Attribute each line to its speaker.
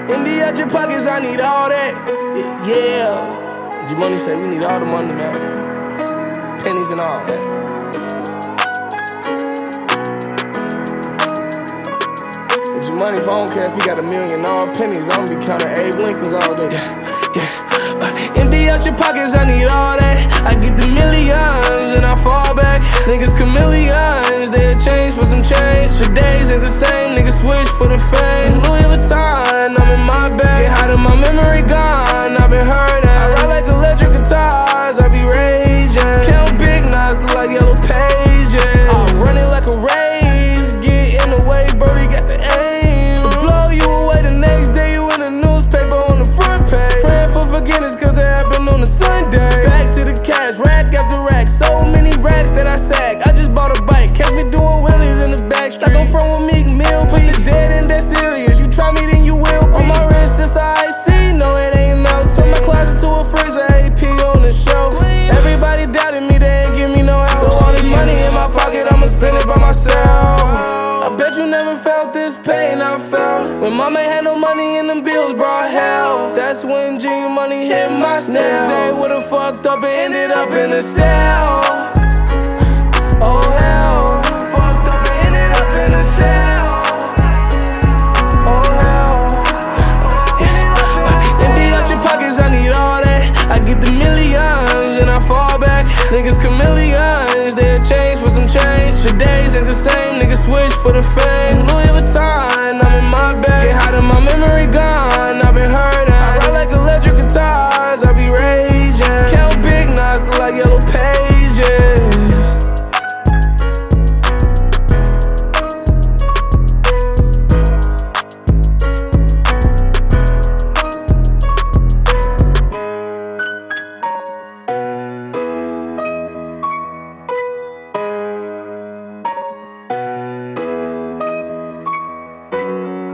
Speaker 1: Empty out your pockets, I need all that. Yeah. G-Money say we need all the money, man. Pennies and all, man. G-Money, if I don't care if he got $1 million, all pennies, I'm gonna be counting Abe Lincolns all day. Empty out your pockets, I need all that. I get the millions and I fall back. Niggas chameleons, they'll change for some change. The days ain't the same, niggas switch for the fame. Louis Vuitton, I'm in my bag. Get hot in my memory gone, I've been hurt at. I ride like electric guitars, I be raging. Count big knots like yellow pages. I'm running like a race, get in the way, Brody got the aim. To blow you away the next day, you in the newspaper on the front page. Praying for forgiveness cause it happened on a Sunday. Back to the cash, rack after rack. So many racks that I sag. I just bought a bike, catch me doing wheelies in the back street. Like I'm from a Meek Mill, put the dead in that serious. You try me then you will be. On my wrist it's icy, no it ain't melted. From my closet to a freezer, AP on the shelf. Everybody doubted me, they ain't give me no help. So all this money in my pocket, I'ma spend it by myself. I bet you never felt this pain I felt when mama had no money and them bills brought hell. That's when G-Money hit my cell. Next day would've fucked up and ended up in a cell. Oh hell, fucked up and ended up in a cell. Oh hell, empty out your pockets, I need all that. I get the millions and I fall back. Niggas chameleons, they'll change for some change. The days ain't the same, niggas switch for the fame.